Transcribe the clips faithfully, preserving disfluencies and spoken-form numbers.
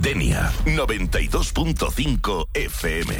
Denia noventa y dos punto cinco F M.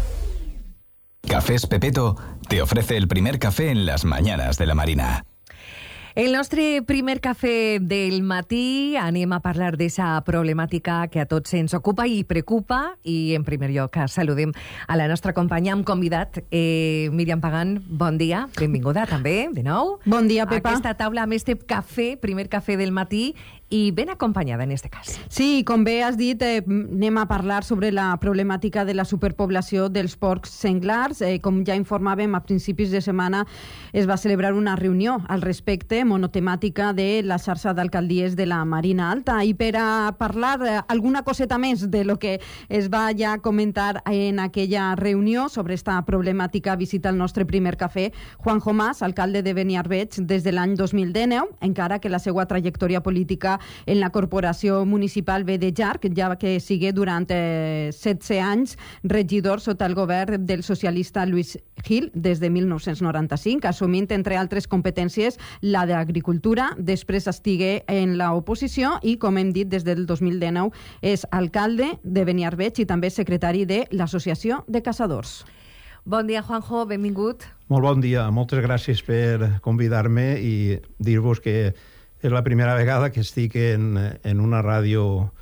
Cafés Pepetto te ofrece el primer café en las mañanes de la Marina. El nostre primer cafè del matí anem a parlar d'esa problemàtica que a tots ens ocupa i preocupa, i en primer lloc saludem a la nostra companya amb convidat, eh, Míriam Pagan. Bon dia, benvinguda també, de nou. Bon dia, Pepa. A aquesta taula amb este cafè, primer cafè del matí, i ben acompanyada en este cas. Sí, com bé has dit, eh, anem a parlar sobre la problemàtica de la superpoblació dels porcs senglars. Eh, com ja informàvem, a principis de setmana es va celebrar una reunió al respecte monotemàtica de la xarxa d'alcaldies de la Marina Alta, i per a parlar eh, alguna coseta més de lo que es va ja comentar en aquella reunió sobre esta problemàtica, visita el nostre primer cafè Juanjo Mas, alcalde de Beniarbeig des de l'any dos mil dinou, encara que la seva trajectòria política en la corporació municipal ve de llarg, ja que sigue durant eh, setze anys regidor sota el govern del socialista Luis Gil des de mil nou-cents noranta-cinc, assumint, entre altres competències, la d'agricultura. Després estigué en l'oposició i, com hem dit, des del dos mil dinou és alcalde de Beniarbeig i també secretari de l'Associació de Caçadors. Bon dia, Juanjo, benvingut. Molt bon dia, moltes gràcies per convidar-me i dir-vos que és la primera vegada que estic en, en una ràdio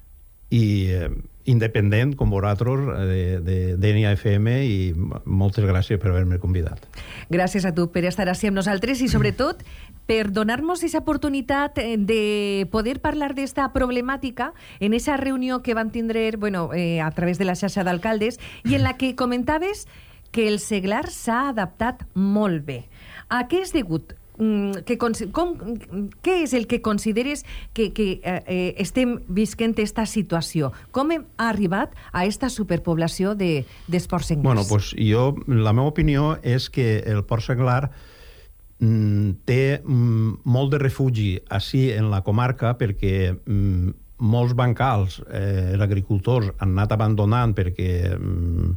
i, eh, independent com vosaltres, de, de Denia F M, i moltes gràcies per haver-me convidat. Gràcies a tu per estar així amb nosaltres i, sobretot, per donar-nos aquesta oportunitat de poder parlar d'esta problemàtica en aquesta reunió que van tindre, bueno, eh, a través de la xarxa d'alcaldes, i en la que comentaves que el seglar s'ha adaptat molt bé. A què és degut? Que, com, què és el que consideres que, que eh, estem visquent aquesta situació? Com hem arribat a aquesta superpoblació de, d'esports senglars? Bueno, pues jo, la meva opinió és que el porc senglar mm, té mm, molt de refugi així en la comarca, perquè mm, molts bancals, eh, els agricultors han anat abandonant perquè mm,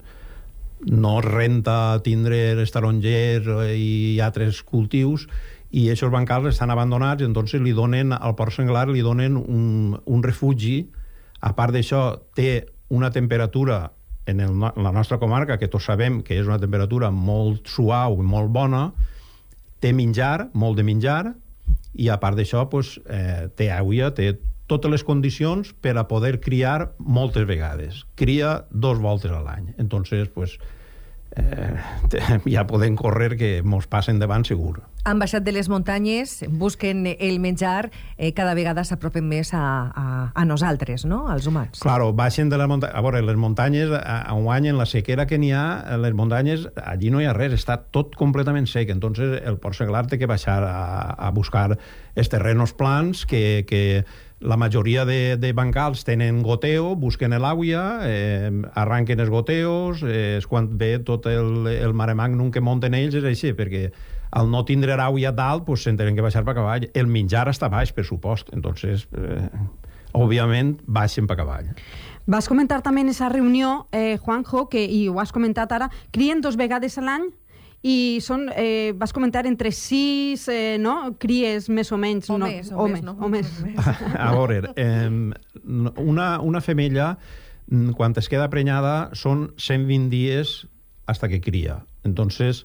no renta tindre els tarongers i altres cultius, i aquests bancals estan abandonats, i entonces li donen al porc senglar li donen un, un refugi. A part d'això, té una temperatura en, el, en la nostra comarca, que tots sabem que és una temperatura molt suau i molt bona, té menjar, molt de menjar, i a part d'això pues, eh, té aigua, té totes les condicions per a poder criar moltes vegades. Cria dos voltes a l'any. Entonces, pues, eh, ja podem córrer que mos passen davant segur. Han baixat de les muntanyes, busquen el menjar, eh, cada vegada s'apropen més a, a, a nosaltres, no?, als humans. Claro, baixen de les muntanyes. A veure, les muntanyes, a, a un any, en la sequera que n'hi ha, les muntanyes, allí no hi ha res, està tot completament sec. Entonces, el porc senglar té que baixar a, a buscar els terrenos plans que... que la majoria de, de bancals tenen goteo, busquen l'aigua, eh, arranquen els goteos, eh, és quan ve tot el, el mare magnum que munten ells, és així, perquè al no tindre l'aigua dalt, pues, se'n tenen que baixar per cavall. El menjar està baix, per supost, entonces, eh, òbviament, baixen per cavall. Vas comentar també en aquesta reunió, eh, Juanjo, que, i ho has comentat ara, crien dos vegades a l'any, i són, eh, vas comentar, entre sis eh, no? cries més o menys. O no? més, o, o més, no? O més. A veure, eh, una, una femella, quan es queda prenyada, són cent vint dies hasta que cria. Entonces,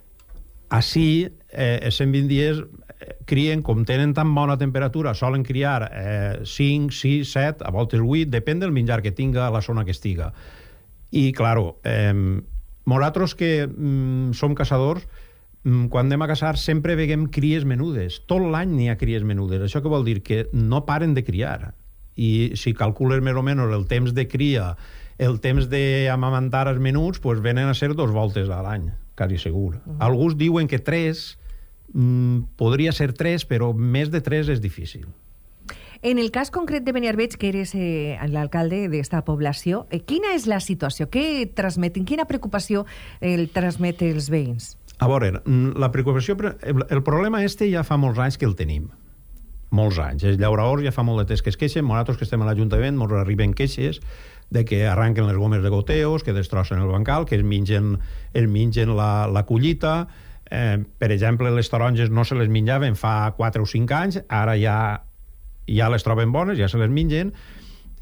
així, eh, cent vint dies crien, com tenen tan bona temperatura, solen criar eh, cinc, sis, set, a voltes vuit, depèn del menjar que tinga a la zona que estiga. I, claro, eh, nosaltres que mm, som caçadors, mm, quan anem a caçar sempre veiem cries menudes. Tot l'any n'hi ha cries menudes. Això què vol dir? Que no paren de criar. I si calcules més o menys el temps de cria, el temps d'amamantar els menuts, pues venen a ser dos voltes a l'any, quasi segur. Uh-huh. Alguns diuen que tres, mm, podria ser tres, però més de tres és difícil. En el cas concret de Beniarbeig, que eres eh, l'alcalde d'esta població, eh, quina és la situació? Què transmeten? Quina preocupació el transmet els veïns? A veure, la preocupació... El, el problema este ja fa molts anys que el tenim. Molts anys. Els llauraors ja fa molt de temps que es queixen. Nosaltres que estem a l'Ajuntament ens arriben queixes de que arranquen les gomes de goteos, que destrossen el bancal, que es mengen, es mengen la, la collita. Eh, per exemple, les taronges no se les menjaven fa quatre o cinc anys, ara ja... ja les troben bones, ja se les mengen.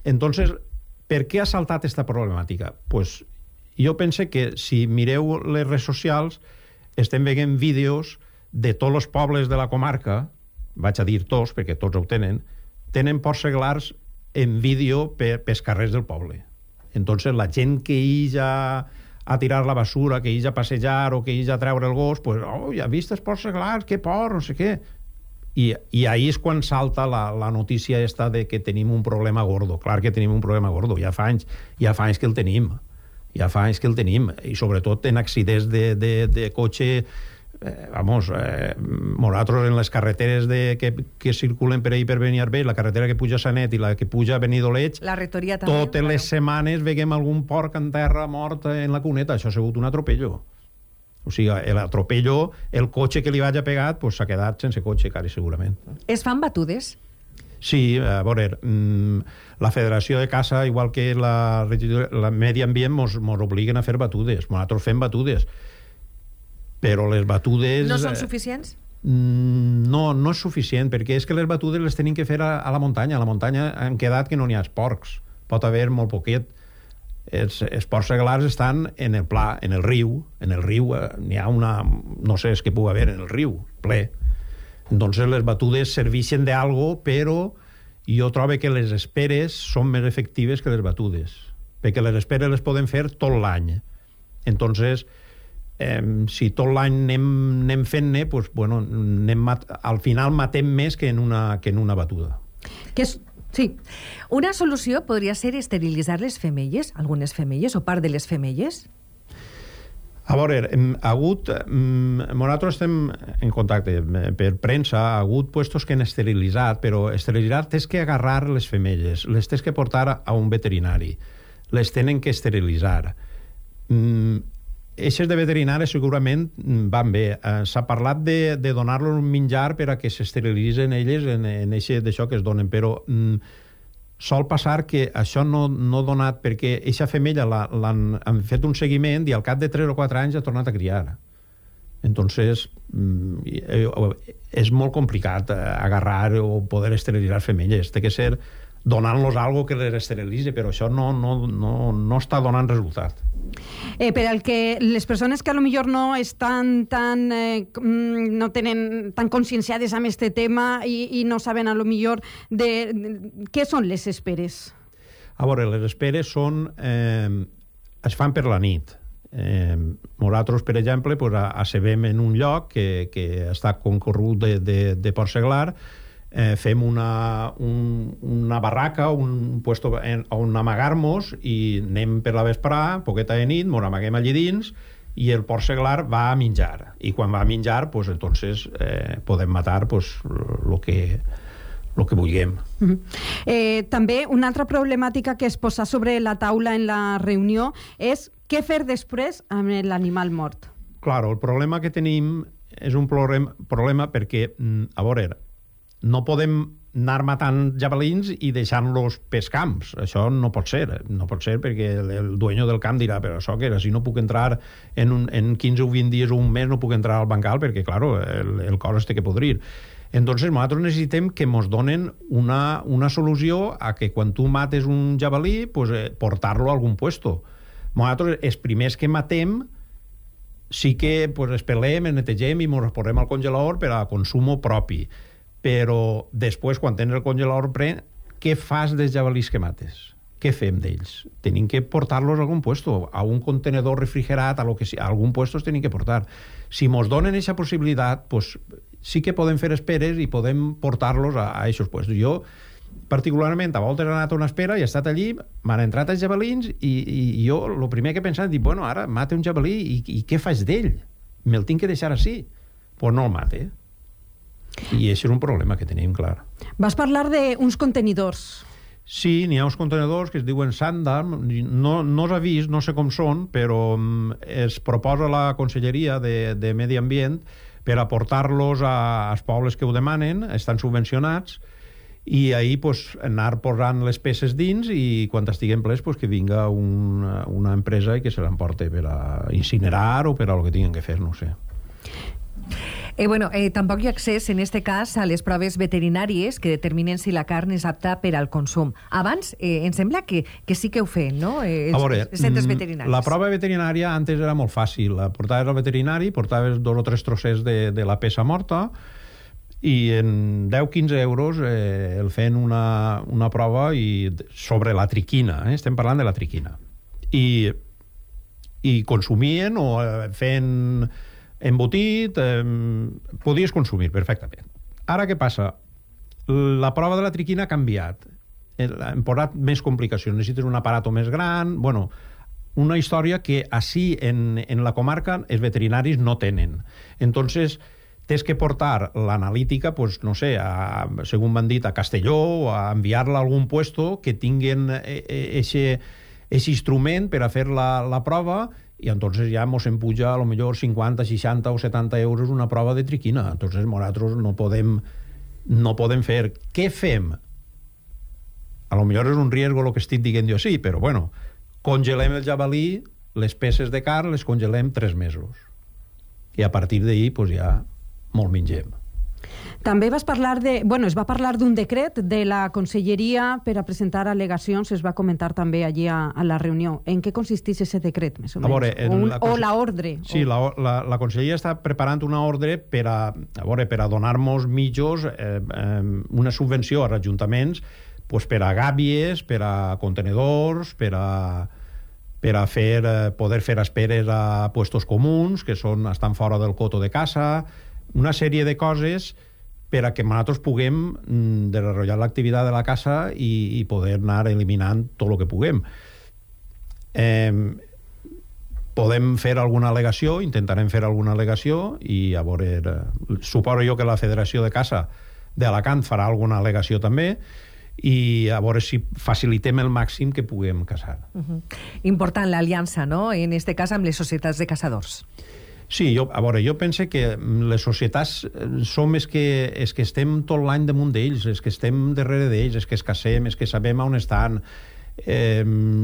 Entonces, per què ha saltat aquesta problemàtica? Pues jo pense que si mireu les redes socials estem veient vídeos de tots els pobles de la comarca, vaig a dir tots perquè tots ho tenen, tenen porcs seglars en vídeo per, pels carrers del poble. Entonces la gent que illa a tirar la basura, que illa a passejar o que illa a treure el gos, pues, oh, ja vist els porcs seglars, que por, no sé què. I, i ahí és quan salta la, la notícia esta de que tenim un problema gordo. Clar que tenim un problema gordo, ja fa anys, ja fa anys que el tenim. Ja fa anys que el tenim, i sobretot en accidents de, de, de cotxe, eh, vamos, eh, nosaltres en les carreteres de, que, que circulen per ahí per Beniarbeig, la carretera que puja a Sanet i la que puja a Benidoleig, la Rectoria també, totes claro. les setmanes veiem algun porc en terra mort en la cuneta. Això ha sigut un atropello. O sigui, l'atropello, el cotxe que li vaig a pegar, pues, s'ha quedat sense cotxe, quasi segurament. Es fan batudes? Sí, a veure, la Federació de Caça, igual que la, la Medi Ambient, mos, mos obliguen a fer batudes. Nosaltres fem batudes. Però les batudes... No són suficients? No, no és suficient, perquè és que les batudes les tenim que fer a, a la muntanya. A la muntanya han quedat que no n'hi ha porcs. Pot haver molt poquet. Els, els porcs seglars estan en el pla, en el riu. En el riu eh, n'hi ha una... No sé, és que pugui haver en el riu, ple. Entonces les batudes serveixen d'algo, però jo trobo que les esperes són més efectives que les batudes, perquè les esperes les poden fer tot l'any. Entonces, eh, si tot l'any anem, anem fent-ne, pues, bueno, anem mat- al final matem més que en una, que en una batuda. Que és... Sí. Una solució podria ser esterilitzar les femelles, algunes femelles o part de les femelles? A veure, hem hagut... Nosaltres estem en contacte per premsa, ha hagut puestos que han esterilitzat, però esterilitzar tens que agarrar les femelles, les tens que portar a un veterinari, les tenen que esterilitzar. Eixes de veterinari segurament van bé. S'ha parlat de, de donar-los un menjar per a que s'esterilitzen elles en, en eixe d'això que es donen, però... sol passar que això no, no donat perquè eixa femella la, l'han han fet un seguiment i al cap de tres o quatre anys ha tornat a criar. Entonces és molt complicat agarrar o poder esterilitzar femelles. Té que ser donant-los algo que les esterilitze, però això no, no, no, no està donant resultat. Eh, per al que les persones que a lo millor no estan tan eh, no tenen tan conscienciades amb este tema i, i no saben a lo millor de, de què són les esperes. A veure, les esperes són eh, es fan per la nit. Eh, nosaltres, per exemple, pues, acebem en un lloc que, que està concorregut de, de, de porc seglar, eh, fem una, un, una barraca, un puesto en, on amagar-nos i anem per la vesprà, poqueta de nit, ens amaguem allí dins i el porc seglar va a menjar. I quan va a menjar, pues, entonces, eh, podem matar pues, lo que... el que vulguem. Uh-huh. eh, també una altra problemàtica que es posa sobre la taula en la reunió és què fer després amb l'animal mort. Claro, el problema que tenim és un problema, problema perquè, a veure, no podem anar matant jabalins i deixant-los pels camps. Això no pot ser. No pot ser perquè el, el dueño del camp dirà, però això què era? Si no puc entrar en, un, en quinze o vint dies o un mes, no puc entrar al bancal perquè, claro, el, el cos es té que podrir. Entonces, nosaltres necessitem que ens donen una, una solució a que quan tu mates un jabalí, pues, eh, portar-lo a algun puesto. Nosaltres, els primers que matem, sí que pues, es pelem, es netegem i ens posem al congelador per a consum propi. Però després, quan tens el congelador ple, què fas dels jabalís que mates? Què fem d'ells? Tenim que portar-los a algun puesto, a un contenedor refrigerat, a, lo que sigui, a algun puesto es tenim que portar. Si ens donen aquesta possibilitat, pues, sí que podem fer esperes i podem portar-los a aquests puestos. Jo, particularment, a voltes he anat a una espera i he estat allí, m'han entrat els jabalins i, i jo el primer que he pensat és dir, bueno, ara mate un jabalí i, i què faig d'ell? Me'l tinc que deixar així? Pues no el mate. I això és un problema que tenim, clar. Vas parlar d'uns contenidors. Sí, n'hi ha uns contenedors que es diuen Sandam, no, no els ha vist, no sé com són, però es proposa la Conselleria de, de Medi Ambient per aportar-los als pobles que ho demanen, estan subvencionats, i ahir pues, anar posant les peces dins i quan estiguen plens pues, que vinga una, una empresa i que se l'emporte per a incinerar o per a lo que tinguin que fer, no ho sé. Eh, bueno, eh, tampoc hi ha accés, en este cas, a les proves veterinàries que determinen si la carn és apta per al consum. Abans, eh, em sembla que, que sí que ho feien, no? Eh, els, a veure, els centres veterinaris. La prova veterinària antes era molt fàcil. La portaves al veterinari, portaves dos o tres trossers de, de la peça morta i en deu a quinze euros eh, el feien una, una prova i sobre la triquina. Eh? Estem parlant de la triquina. I, i consumien o eh, feien embotit, eh, podies consumir perfectament. Ara què passa? La prova de la triquina ha canviat. Hem posat més complicacions. Necessites un aparato més gran. Bueno, una història que així en, en la comarca els veterinaris no tenen. Entonces, tens que portar l'analítica, pues, no sé, a, según m'han dit, a Castelló, o a enviar-la a algun puesto que tinguin aquest instrument per a fer la, la prova, i entonces ja mos empuja a lo millor cinquanta, seixanta o setanta euros una prova de triquina. Entonces nosaltres no podem, no podem fer. Què fem? A lo millor és un riesgo el que estic dient jo, sí, però bueno, congelem el jabalí, les peces de carn les congelem tres mesos. I a partir d'ahir pues, ja molt mengem. També vas parlar de... Bueno, es va parlar d'un decret de la Conselleria per a presentar al·legacions, es va comentar també allí a, a la reunió. En què consisteix aquest decret, més o menys? Veure, o, un, la o la ordre? Sí, o... la, la, la Conselleria està preparant una ordre per a, a, veure, per a donar-nos mitjos eh, eh, una subvenció als ajuntaments pues, per a gàbies, per a contenedors, per a, per a fer, eh, poder fer esperes a puestos comuns, que són, estan fora del coto de casa, una sèrie de coses per a que nosaltres puguem mm, desenvolupar l'activitat de la casa i, i poder anar eliminant tot el que puguem. Eh, podem fer alguna al·legació, intentarem fer alguna al·legació i a veure, eh, suposo jo que la Federació de Caça d'Alacant farà alguna al·legació també i a veure si facilitem el màxim que puguem caçar. Uh-huh. Important l'aliança, no?, en este cas amb les societats de caçadors. Sí, jo, a veure, jo penso que les societats som els que, els que estem tot l'any damunt d'ells, els que estem darrere d'ells, els que es casem, els que sabem on estan. Eh,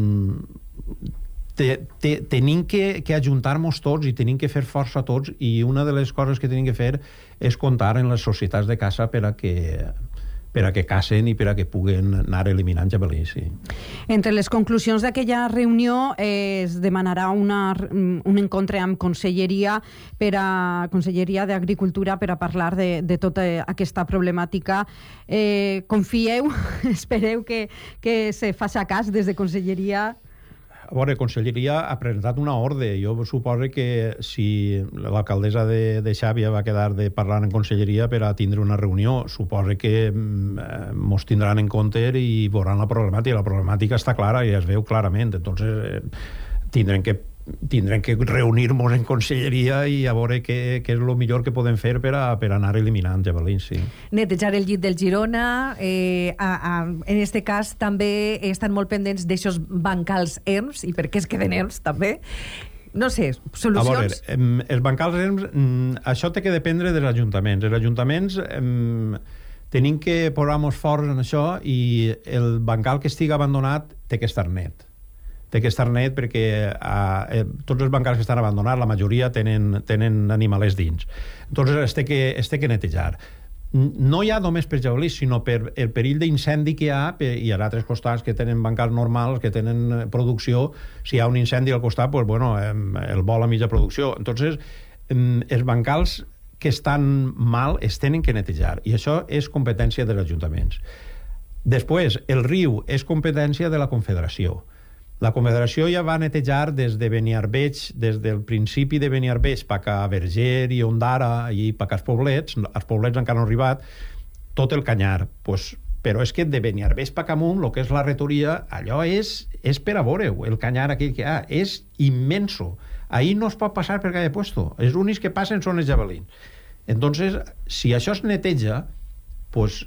te, te, tenim que, que ajuntar-nos tots i tenim que fer força tots i una de les coses que tenim que fer és comptar en les societats de caça per a que per a que cacen i per a que puguen anar eliminant jabalís, sí. Entre les conclusions d'aquella reunió eh, es demanarà una, un encontre amb Conselleria per a Conselleria d'Agricultura per a parlar de, de tota aquesta problemàtica. Eh, confieu, espereu que, que se faci cas des de Conselleria? A veure, Conselleria ha presentat una ordre. Jo suposo que si l'alcaldessa de, de Xàbia va quedar de parlar en Conselleria per a tindre una reunió, suposo que eh, mos tindran en compte i veuran la problemàtica. La problemàtica està clara i es veu clarament. Entonces, eh, tindrem que tindrem que reunir-nos en Conselleria i a veure què, què és el millor que podem fer per a, per a anar eliminant jabalins, sí. Netejar el llit del Girona, eh, a, a, en este cas també estan molt pendents d'aixòs bancals erms, i per què es queden erms també? No sé, solucions? A veure, els bancals erms, això té que dependre dels ajuntaments. Els ajuntaments tenim que posar-nos forts en això i el bancal que estigui abandonat té que estar net. té que estar net perquè eh, tots els bancals que estan abandonats, la majoria tenen, tenen animalers dins. Entonces es té que, es té que netejar. No hi ha només per jabalís, sinó per el perill d'incendi que hi ha, per, hi ha altres costats que tenen bancals normals, que tenen producció. Si hi ha un incendi al costat, pues, bueno, el vol a mitja producció. Entonces, els bancals que estan mal es tenen que netejar, i això és competència dels ajuntaments. Després, el riu és competència de la Confederació. La Confederació ja va netejar des de Beniarbeig, des del principi de Beniarbeig pa a Verger i Ondara i pa als poblets, els poblets encara no han arribat, tot el canyar. Pues, però és que de Beniarbeig pa amunt, el que és la retoria, allò és, és per a veure-ho, el canyar aquell que hi ha, és immenso. Ahí no es pot passar per cada puesto. Els únics que passen són els jabalins. Entonces, si això es neteja, pues,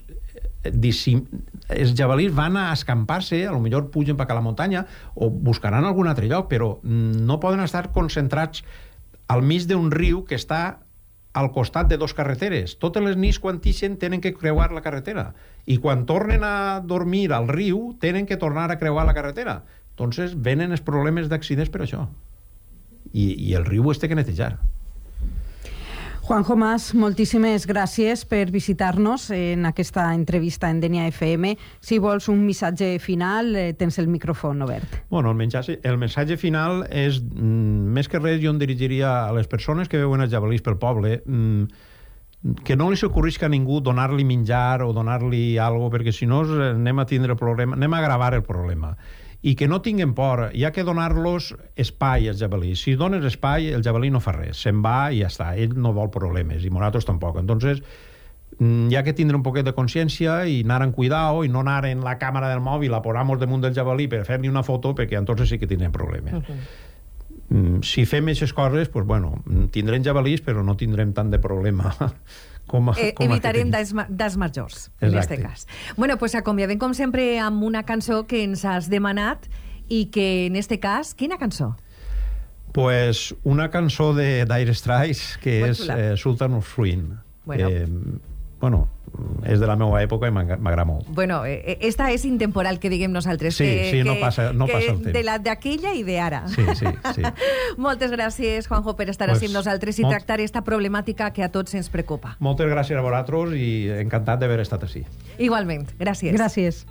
els jabalís van a escampar-se, a lo millor pugen per a la muntanya o buscaran algun altre lloc, però no poden estar concentrats al mig d'un riu que està al costat de dos carreteres. Totes les nits quan ixen tenen que creuar la carretera i quan tornen a dormir al riu tenen que tornar a creuar la carretera. Entonces venen els problemes d'accidents per això, i, i el riu es té que netejar. Juanjo Mas, moltíssimes gràcies per visitar-nos en aquesta entrevista en Denia F M. Si vols un missatge final, eh, tens el micròfon obert. Bueno, el missatge, el missatge final és, mm, més que res, jo em dirigiria a les persones que veuen els jabalís pel poble, mm, que no li s'ocorrisca a ningú donar-li menjar o donar-li alguna cosa, perquè si no anem a tindre problema, anem a agravar el problema. I que no tinguin por, hi ha que donar-los espai als jabalís. Si dones espai, el jabalí no fa res, se'n va i ja està, ell no vol problemes, i nosaltres tampoc. Entonces, hi ha que tindre un poquet de consciència i anar amb cuidado i no anar en la càmera del mòbil a posar-nos damunt del jabalí per fer-li una foto, perquè entonces sí que tindrem problemes. Uh-huh. Si fem aquestes coses, pues, bueno, tindrem jabalís, però no tindrem tant de problema. Com a, eh, com evitarem des, des majors, en aquest cas. Bueno, pues acomiadem com sempre amb una cançó que ens has demanat i que en aquest cas, quina cançó? Pues una cançó de Dire Straits que Molt és xula. eh, Sultan of Swing. Bueno. Eh, bueno, és de la meva època i m'agra- m'agrada molt. Bueno, eh, esta és intemporal, que diguem nosaltres. Sí, que, sí, no que, passa- no que passa el temps. De la d'aquella i d'ara. Sí, sí, sí. Moltes gràcies, Juanjo, per estar Pues, així amb nosaltres i molt- tractar esta problemàtica que a tots ens preocupa. Moltes gràcies a vosaltres i encantat d'haver estat així. Igualment, gràcies. Gràcies.